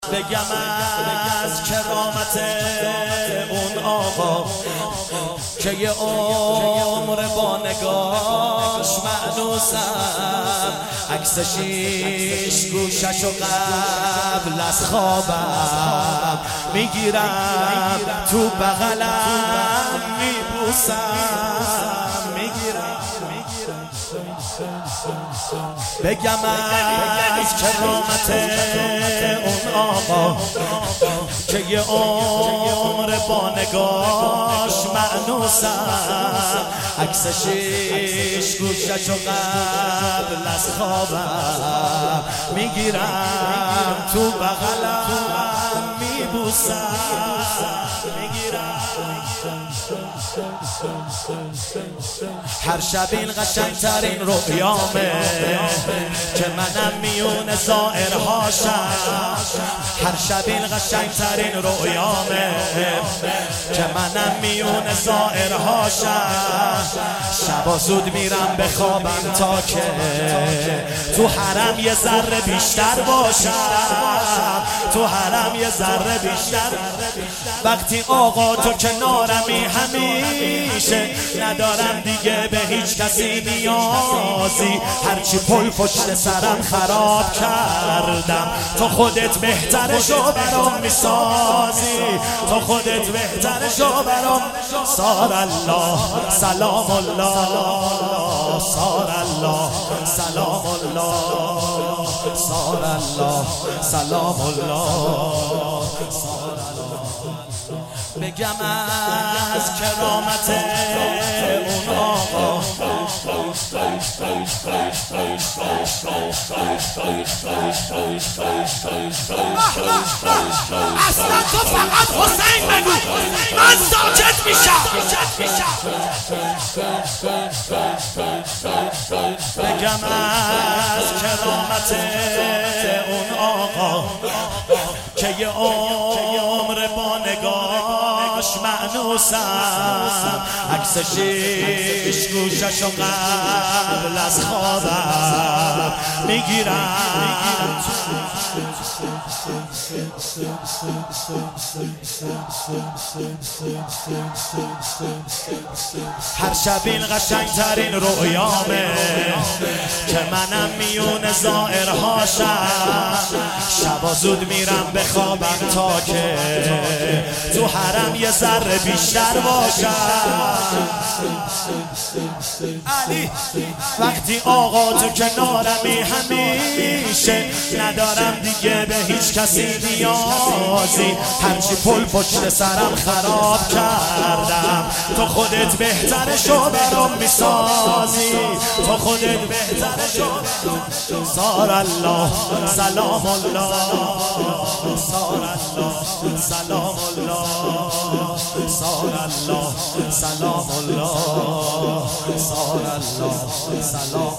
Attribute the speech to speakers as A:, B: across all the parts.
A: بگم از کرامت اون آقا که یه عمر با نگاش مأنوسم، عکس شیش گوشش و قبل از خوابم میگیرم، تو بغلم میبوسم، بگم از کرامت اون آقا که یه عمر با نگاش مأنوسم، عکس شیش گوشش و قبل از خوابم میگیرم، تو بغلم میبوسم، هر شب این قشنگترین رویامه که منم میون زائرهاشم، هر شب این قشنگترین رویامه که منم میون زائرهاشم، شبا زود میرم به خوابم تا که تو حرم یه ذره بیشتر باشم، تو حرم یه ذره بیشتر. وقتی آقا تو کنارمی همیشه ندارم دیگه به هیچ کسی نیازی، هرچی پل پشت سرم خراب کردم تو خودت بهترشو برام میسازی، تو خودت بهترشو برام. سار الله سلام الله، سار الله سلام الله، سار الله سلام الله، سار الله. بگم از کرامت اون آقا
B: اصلا تو فقط حسین بگو، من ساکت میشم.
A: بگم از کرامت اون آقا که یه عمر با نگاش مأنوسم، عکس شیش گوشش و قبل از خوابم میگیرم، هر شب این قشنگترین رویامه که منم میون زائرهاشم، شبا زود میرم به خوابم تا که تو حرم یه ذره بیشتر باشم. علی وقتی آقا تو کنارمی همیشه ندارم دیگه به هیچ کسی نیازی، هرچی پل پشت سرم خراب کردم تو خودت بهترشو برام میسازی، تو خودت بهترشو. سار الله سلام الله، سار الله سلام الله، سار الله سلام الله، سار الله سلام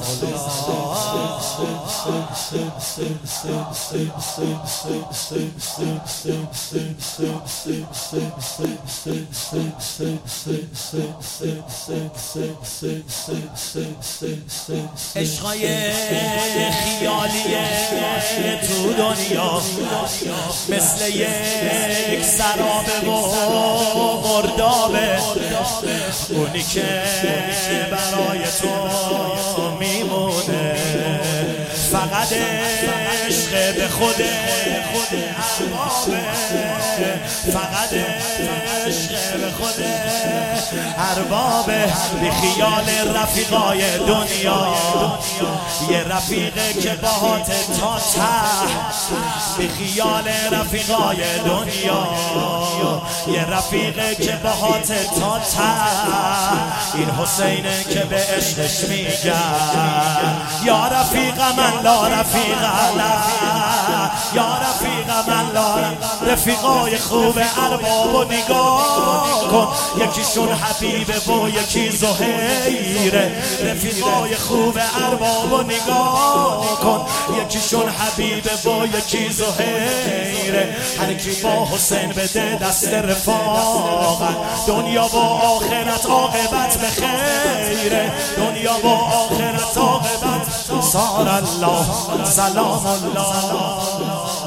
A: عشقای خیالیه تو دنیا مثل یک سرابه و مردابه، اونی که برای تو میمونه فقط عشق به خود اربابه، فقط عشق به خود اربابه. بی خیال رفیقای دنیا، یه رفیقه که باهات تا ته، بی خیال رفیقای دنیا، یه رفیقه که باهات تا ته، این حسینه که به عشقش میگن یا رفیق من لا رفیق له، یا رفیق من لا. رفیقای خوب ارباب و نگاه کن، یکیشون حبیبه و یکی زهیره، رفیقای خوب ارباب و نگاه کن، یکیشون حبیبه و یکی زهیره، هر کی با حسین بده دست رفاقت، دنیا و آخرت عاقبت به خیره، دنیا و آخرت عاقبت. سار الله سلام الله،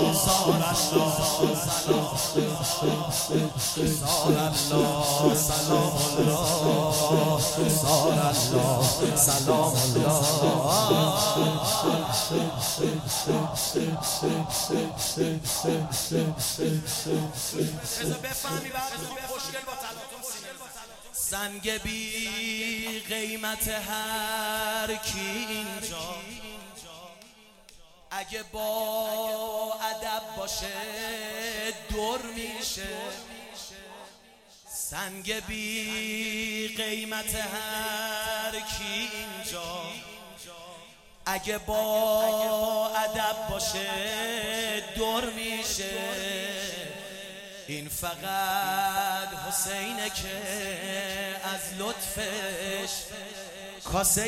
A: سنگ بی قیمت هر کی اینجا اگه با ادب باشه دور میشه. سنگ بی قیمت هر کی اینجا اگه با ادب باشه دور میشه. این فقط حسینه که از لطفش کاسه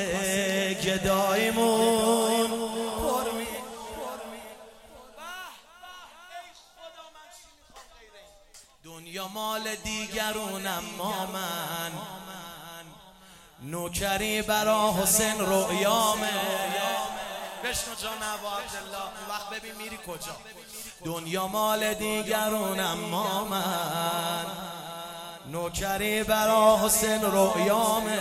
A: گدایمون پر می. دنیا مال دیگرون اما من نوکری برا حسین رؤیامه. بشنو جان ابو عبدالله اون وقت ببین میری کجا. دنیا مال دیگرون اما من نوکری برا حسین رؤیامه.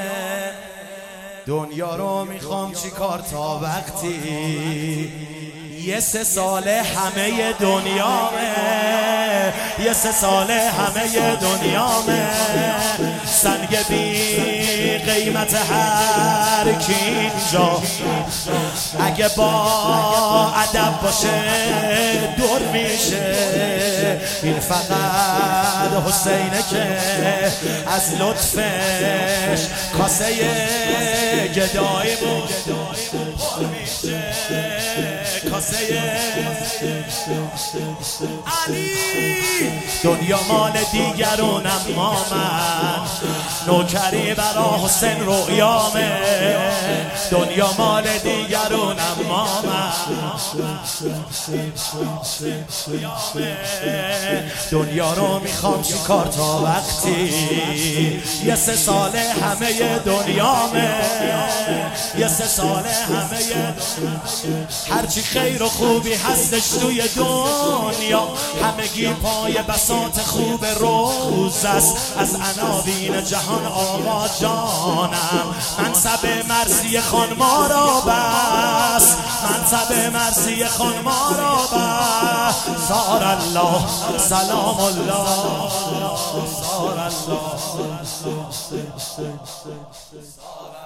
A: دنیا رو میخوام چی کار تا وقتی یه 3 ساله همه دنیامه. یه 3 ساله همه دنیامه. سنگ بی قیمت هر کی اینجا اگه با ادب باشه دور میشه. این فقط حسینه که از لطفش کاسه گدایمون پر میشه. کاسه علی. دنیا مال دیگرون اما من نوکری برا حسین رؤیامه. دنیا مال دیگرون اما من دنیا رو میخوام چیکار تا وقتی یه 3 ساله همه دنیامه. یه 3 ساله همه هرچی خیر و خوبی هستش توی دنیا همگی پای بساط خوب روز است. از عناوین جهان آقا جانم منصب مرسی خانما را بس. منصب مرسی خانما را بس. سار الله سلام الله سار الله.